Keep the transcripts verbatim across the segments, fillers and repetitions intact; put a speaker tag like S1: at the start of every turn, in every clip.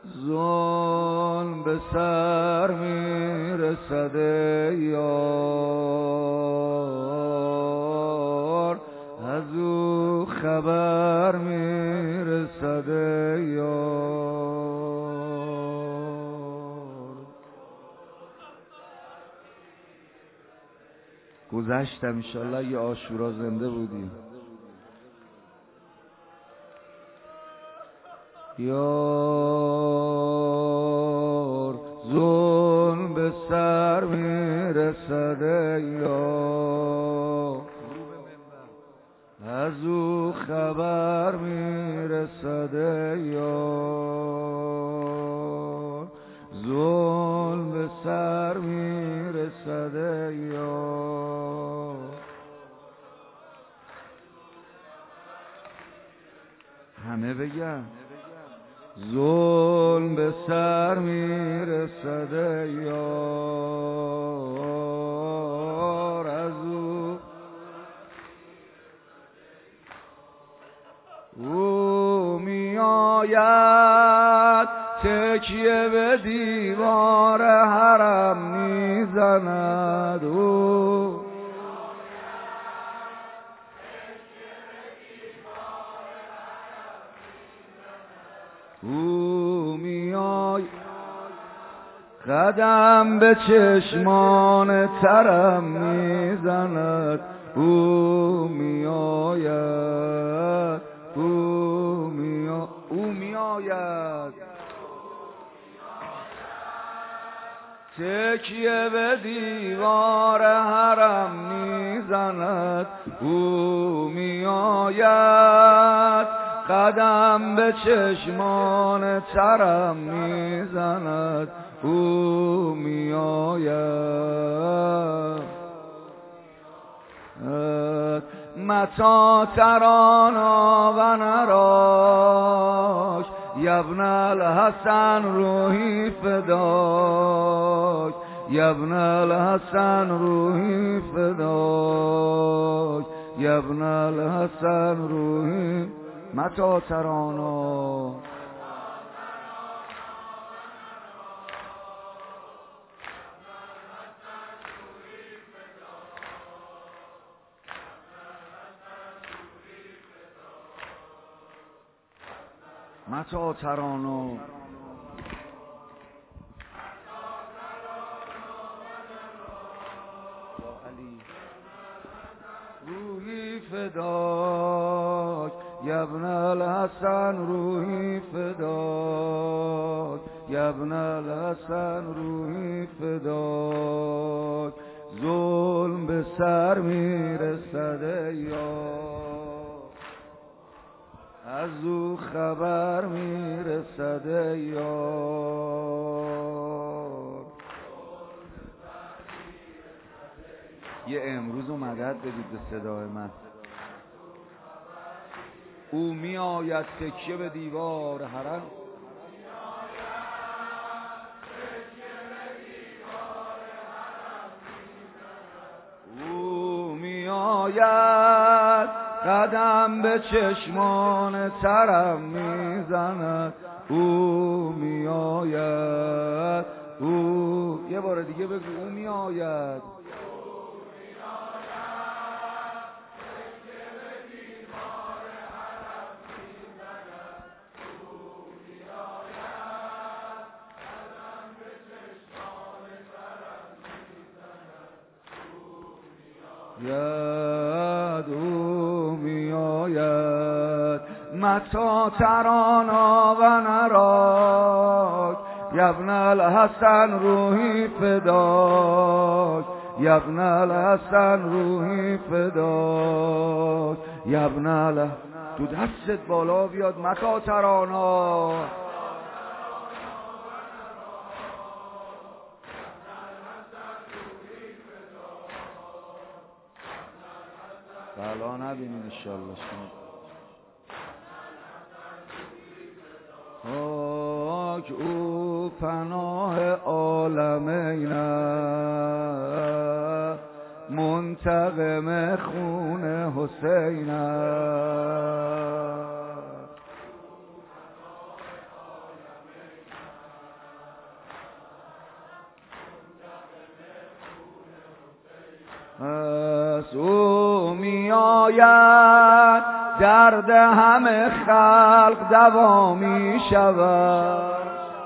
S1: ظلم به سر میرسده یار، از او خبر میرسده یار. گذشتم انشالله یه عاشورا زنده بودیم. یار ظلم به سر میرسده یار، از او خبر میرسده یار. ظلم به سر میرسده یار. همه بگن ظلم به سر میرسده یار، از او او میآید تکیه به دیوار حرم میزند. او او میای قدم به چشمان ترم میزند. او میآید او میآید او میآید تکیه به دیوار حرم میزند. او میآید قدم به چشمان ترم میزند. او میآید متی ترانا و نراک یبن الحسن روحی فداک، یبن الحسن روحی فداک، یبن الحسن روحی متی ترانا. متی ترانا روحی فداک، یبن الحسن روحی فداک، یبن الحسن روحی فداک. ظلم به سر میرسده یار، از او خبر میرسده یار. یه امروز و مدد بدید به صدای من. او می آید تکیه به دیوار حرم، او می آید قدم به چشمان ترم میزند. او می آید او یه بار دیگه بگو او می آید ید او می آید متی ترانا و نراک یبن الحسن روحی فداک، یبن الحسن روحی فداک، یبن الحسن. تو دستت بالا بیاد متی ترانا. بلا نبینین انشالله. خاک او پناه عالمینه، منتقم خون حسینه. از او می آید درد همه خلق دوا می شود.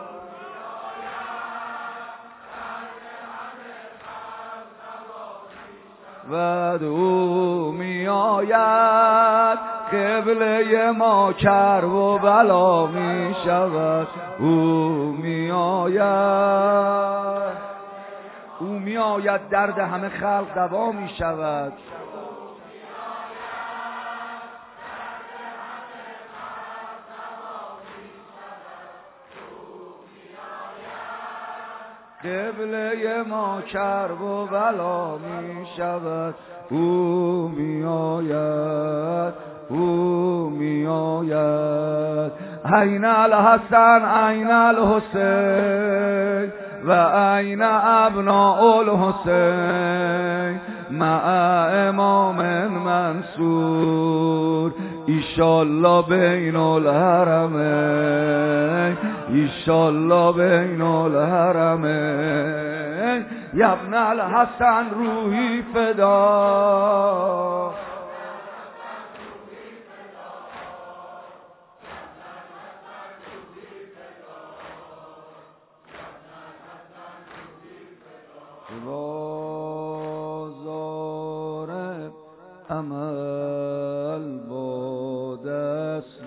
S1: و او می آید قبله ما کرب و بلا می شود. او می آید او می آید درد همه خلق دوا می شود. قبله ما کرب و بلا می شود. او می آید او می آید. عین الحسن عین الحسین و عین ابناء الحسین مع امام منصور ایشالله بین الحرمین ایشالله بین الحرمین. یبن الحسن روحی فدا بازار عمل با دست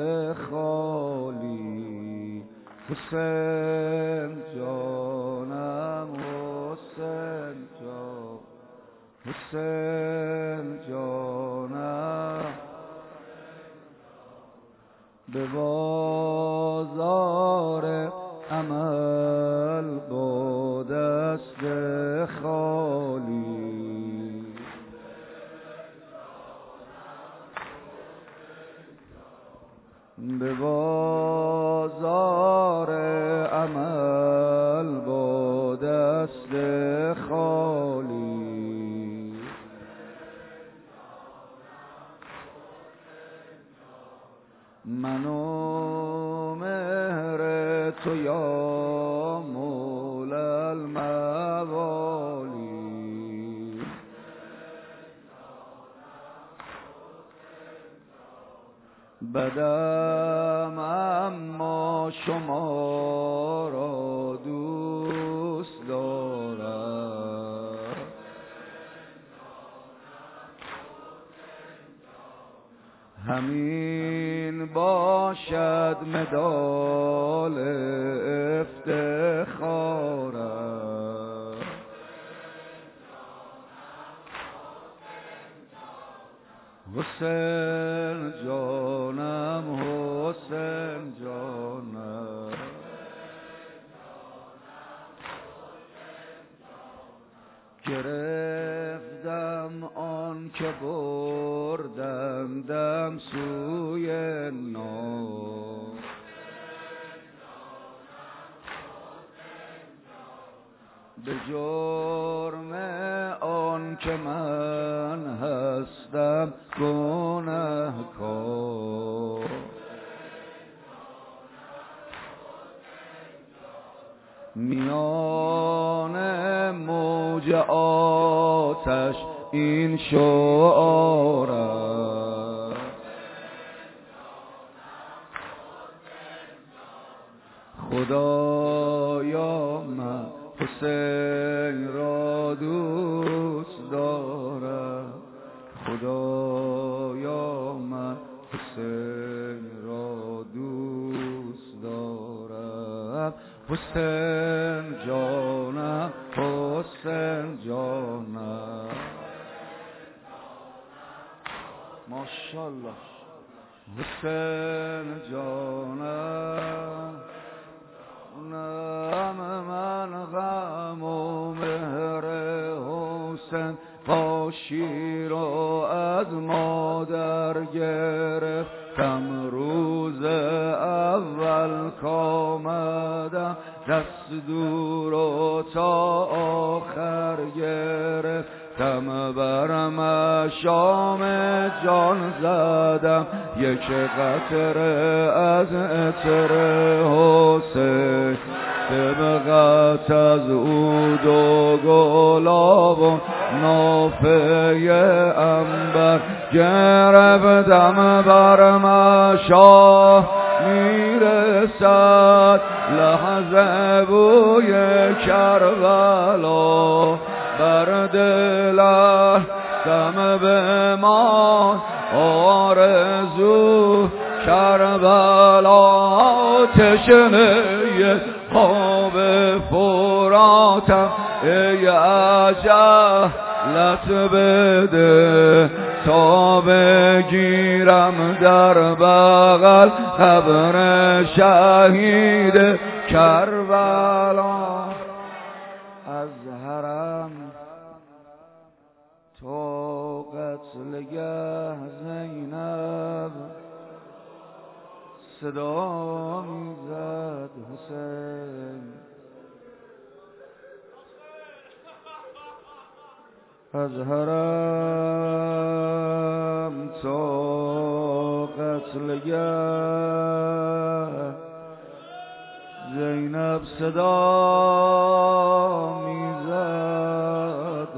S1: خالی. حسین جانم حسین جان حسین جانم به بازار عمل با دست خالی. به بازار عمل با دست خالی. من و مهر تو یا مولا الموالی. بدم اما شما را دوست دارم. همین باشد مدال افتخارم. حسین جانم حسین جانم گرفتم آن که بردندم سوی نام. به جرم آن که من هستم گنهکار. میان موج آتش این شعارم. خدایا من حسین را دوست دارم. خدایا من حسین را دوست دارم. حسین جانم حسین جانم ماشاءالله. حسین جانم نم من غم و مهر حسین با شیر و از مادر گرفتم. روز اول کامدم دست دور و تا آخر گرفتم. بر مشام جان زدم یک قطره از عطر حسین. سبقت از او دو گل گلاب و نافه عنبر گرفتم بر مشاه میرسد لحظه بوی کربلا بر دلم به ما آرزو کربلا تشنه خواب فراتم ای عجلت بده تا بگیرم در بغل قبر شهید کربلا از حرم تا قتلگه زینب صدا میزد حسین از حرم تا قتلگه زینب صدا میزد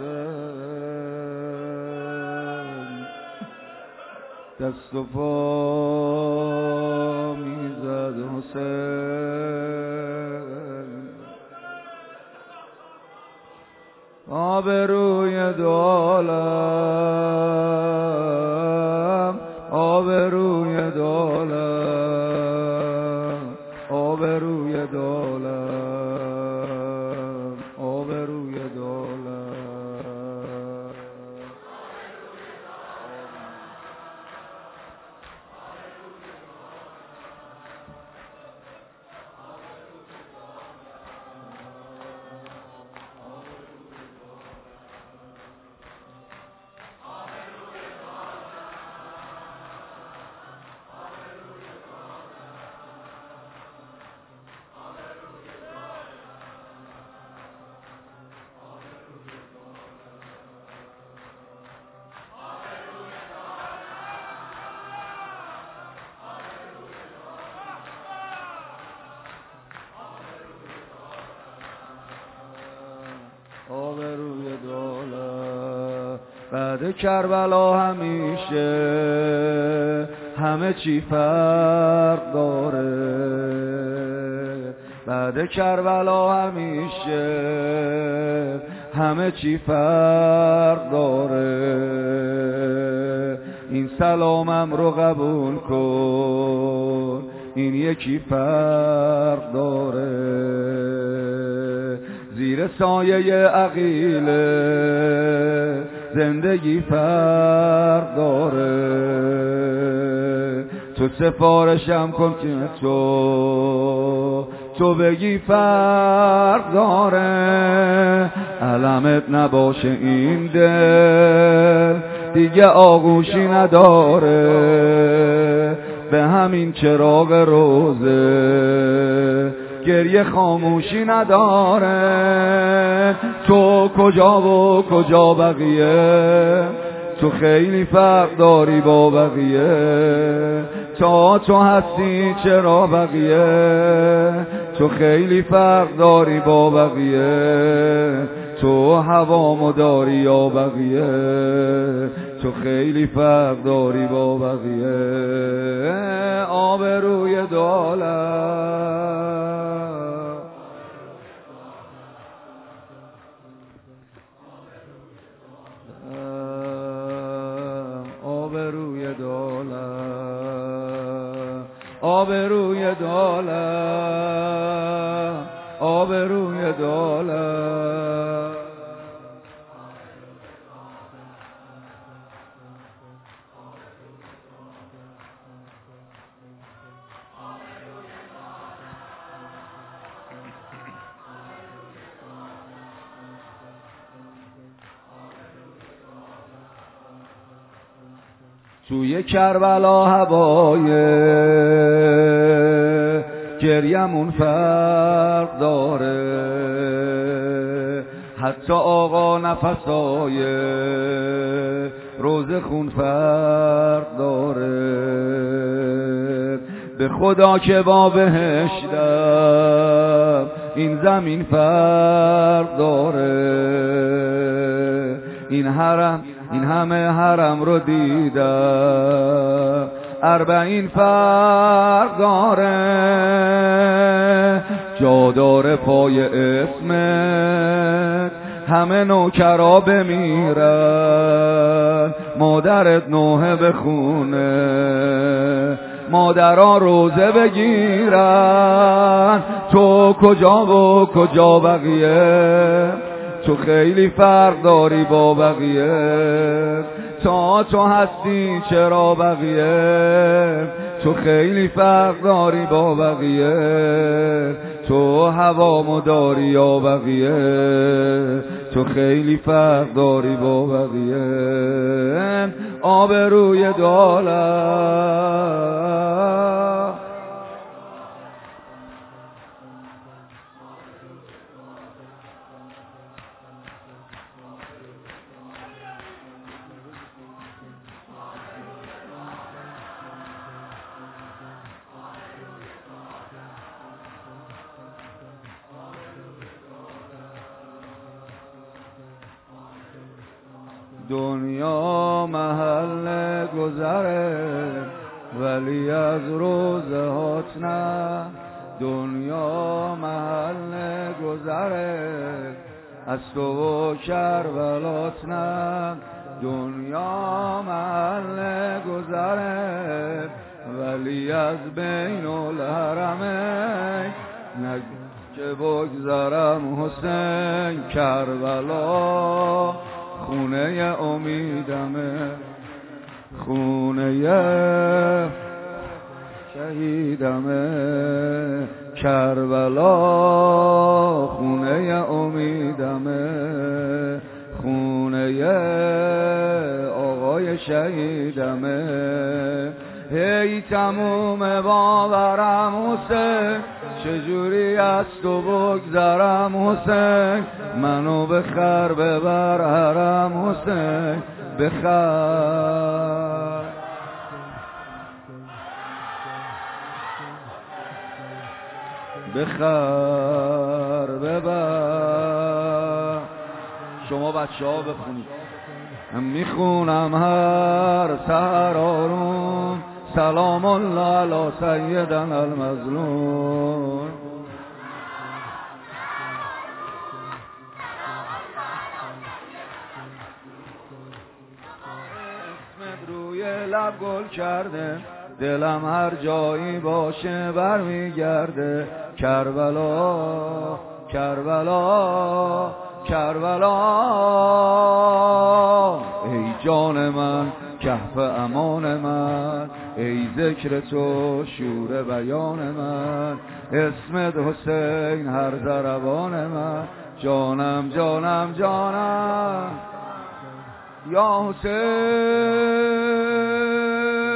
S1: حسین دست و پا میزد حسین آبروی دولم آبروی دولم آبروی دولم آبروی دولم آبروی دولت بعد کربلا همیشه همه چی فرق داره بعد کربلا همیشه همه چی فرق داره این سلامم رو قبول کن این یکی فرق داره زیر سایه عقیله زندگی فرق داره تو سفارشم کن که تو تو بگی فرق داره علمت نباشه این دل دیگه آغوشی نداره به همین چراغ روزه گریه خاموشی نداره تو کجا و کجا بقیه تو خیلی فرق داری با بقیه تا تو هستی چرا بقیه تو خیلی فرق داری با بقیه تو هوامو داری یا بقیه تو خیلی فرق داری با بقیه آبروی دولت آبروی دولت آبروی دولت آبروی دولت توی کربلا هوای گریمون فرق داره حتی آقا نفسای روز خون فرق داره به خدا که با بهشتم این زمین فرق داره. این حرم این همه حرم رو دیدم، اربعین فرق داره. جا داره پای اسمت همه نوکرا بمیرن، مادرت نوحه بخونه، مادرها روزه بگیرن. تو کجا و کجا بقیه؟ تو خیلی فرق داری با بقیه. تا تو هستی چرا بقیه؟ تو خیلی فرق داری با بقیه. تو هوامو داری یا بقیه؟ تو خیلی فرق داری با بقیه. آبروی دولت دنیا محل گذره ولی از روزه هات نه. دنیا محل گذره از تو و کربلات نه. دنیا محل گذره ولی از بین الحرمین نگ که بگذرم حسین. کربلا خونه امیدمه، خونه شهیدمه. کربلا خونه امیدمه، خونه آقای شهیدمه. هی تموم باورم حسین، چجوری از تو بگذرم حسین. منو بخر ببر حرم حسین، بخر بخر ببر. شما بچه ها بخونید. میخونم هر سحر آروم، سلام الله علی سیدنا المظلوم. اسمت روی لب گل کرده، دلم هر جایی باشه برمیگرده. کربلا کربلا کربلا ای جان من، کهف امان من، ای ذکر تو شور بیان من. اسمت حسین هر ضربان من، جانم جانم جانم یا حسین.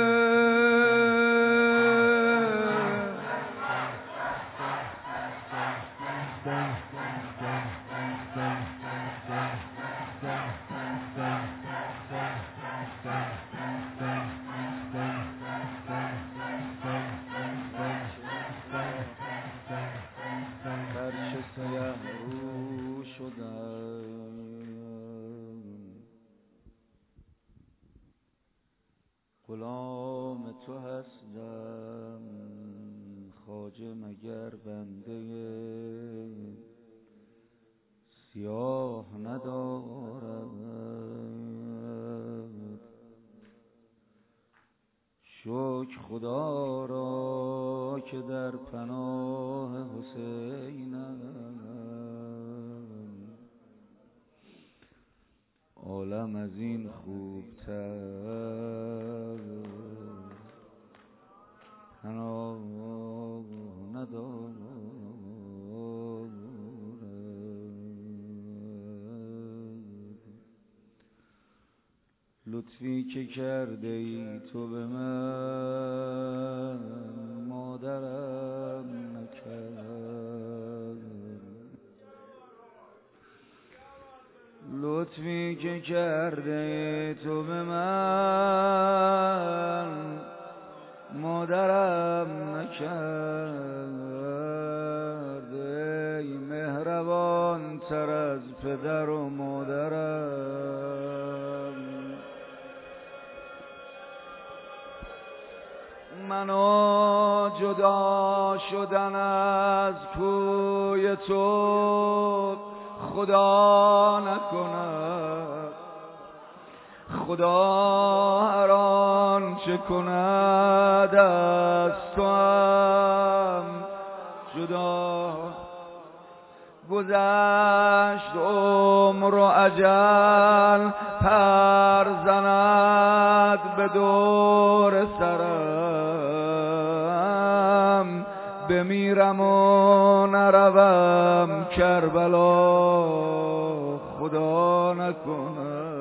S1: غلام تو هستم خواجه مگر بنده سیاه ندارد. شکر خدا را که در پناه حسینم، عالم از این خوبتر پناه ندارد. لطفی که کرده ای تو به من مادرم نکرد. لطفی که کرده ای تو به من مادرم نکرد. ای پدر و مادرم، منو جدا شدن از کوی تو خدا نکند، خدا هر آنچه کند از تو هم جدا. گذشت عمر و اجل پر زند به دور سرم، بمیرم و نروم کربلا خدا نکند.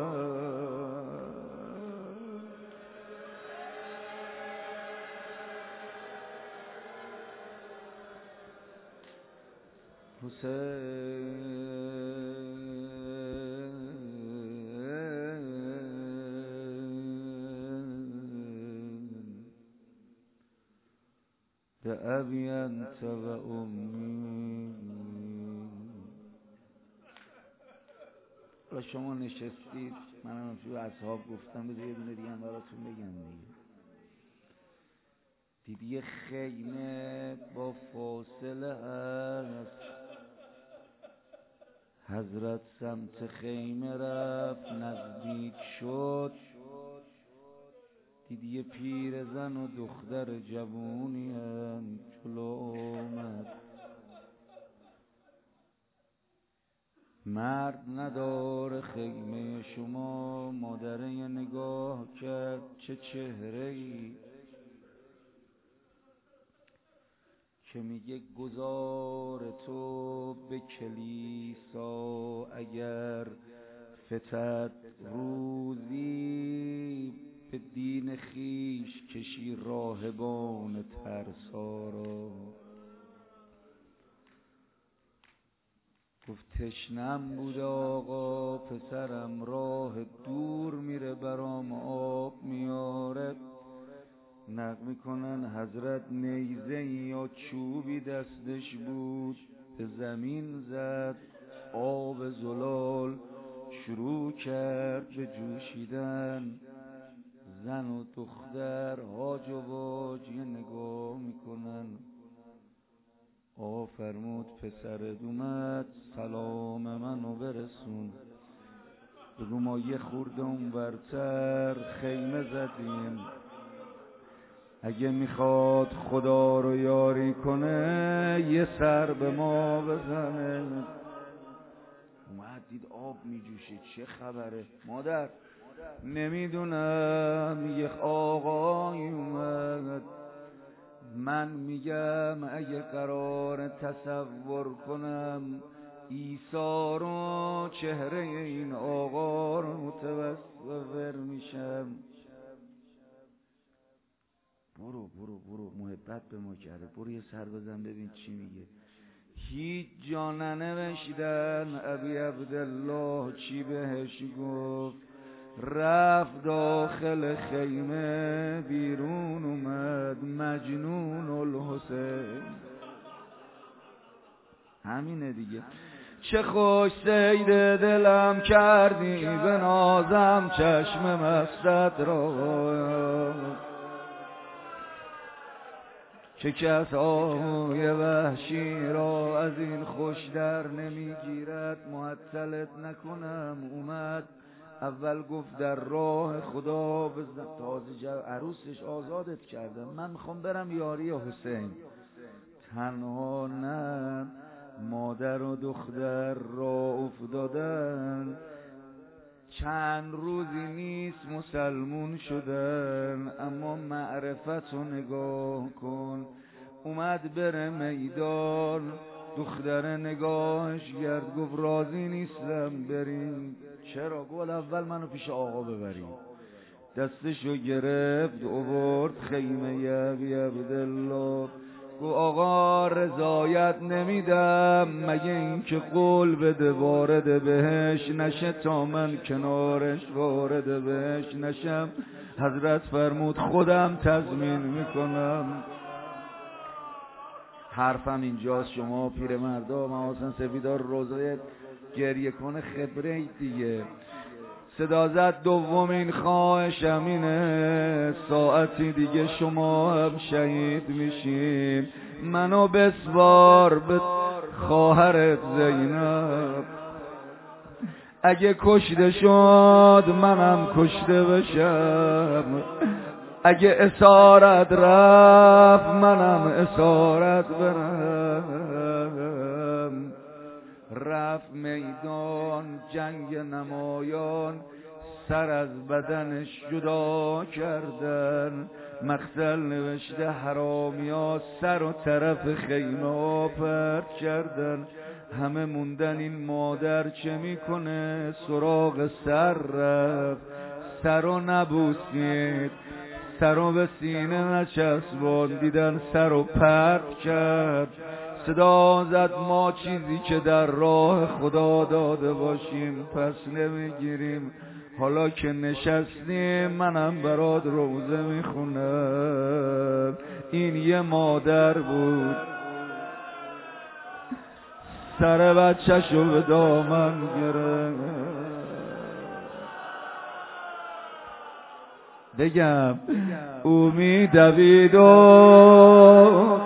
S1: بأبي أنت وأمي. و شما نشستید، منم تو اصحاب گفتم بذار یه دونه دیگه هم براتون بگم دیگه. دیدی یه خیمه با فاصله هست، حضرت سمت خیمه رفت، نزدیک شد، دیدی یه پیرزن و دختر جوونی هم جلو آمد. مرد نداره خیمه شما، مادره یه نگاه کرد، چه چهره‌ای که میگه گذار تو به کلیسا اگر فتد روزی، به دین خیش کشی راهبان ترسا را. گفت تشنم بود آقا، پسرم راه دور میره برام آب میاره. نقل میکنن حضرت نیزه یا چوبی دستش بود، به زمین زد، آب زلال شروع کرد به جوشیدن. زن و دختر هاج و واج یه نگاه میکنن. آقا فرمود پسرت اومد، سلام منو برسون، بگو ما یه خورده اون ورتر خیمه زدیم، اگه میخواد خدا رو یاری کنه یه سر به ما بزنه. اومد دید آب میجوشه، چه خبره؟ مادر نمیدونم، یه آقای اومد، من میگم اگه قرار تصور کنم عیسی رو، چهره این آقا رو متصور میشم. برو برو برو، محبت به ما کرده، برو یه سر بزن ببین چی میگه. هیچ جا ننوشتن ابی عبدالله چی بهش گفت. رفت داخل خیمه، بیرون اومد مجنون الحسین. همینه دیگه. چه خوش سید دلم کردی، به نازم چشم مستت را، چه کس آهوی وحشی را از این خوش در نمیگیرد. معطلت نکنم، اومد اول گفت در راه خدا بزن، تازه عروسش آزادت کردم، من میخوام برم یاری حسین. تنها نه، مادر و دختر را افتادن، چند روزی نیست مسلمون شدن، اما معرفت رو نگاه کن. اومد بره میدان، دختر نگاهش گرد، گفت راضی نیستم بریم. چرا؟ گفت اول منو پیش آقا ببریم. دستشو گرفت آورد خیمه ابی عبدالله. گفت آقا رضایت نمیدم مگه اینکه قول بده وارد بهش نشه تا من کنارش وارد بهش نشم. حضرت فرمود خودم تضمین میکنم. حرفم اینجاست، شما پیرمردا محاسن سفیدار روزه گریه کنه خبره دیگه. صدا زد دومین خواهشم اینه، ساعتی دیگه شما هم شهید میشین، منو بسوار به خواهرت زینب. اگه کشته شد منم کشته بشم، اگه اسارت رفت منم اسارت برم. رفت میدان جنگ نمایان، سر از بدنش جدا کردن، مقتل نوشته حرامیا سر و طرف خیمه پرت کردن. همه موندن این مادر چه میکنه، سراغ سر رفت، سر و نبوسید، سر و به سینه نچسبان، دیدن سر و پرت کرد. صدا زد ما چیزی که در راه خدا داده باشیم پس نمیگیریم، حالا که نشستیم منم برات روزه میخونم. این یه مادر بود سر بچه‌شو به دامن گرفت. بگم او میدوید و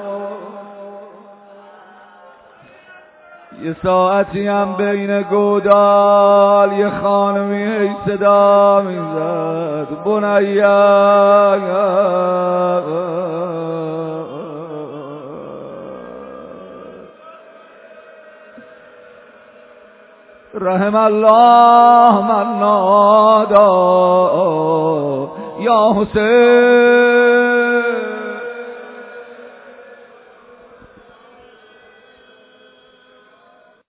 S1: یه ساعتی هم بین گودال یه خانمی هی صدا میزد، بنیا رحم الله من نادا یا حسین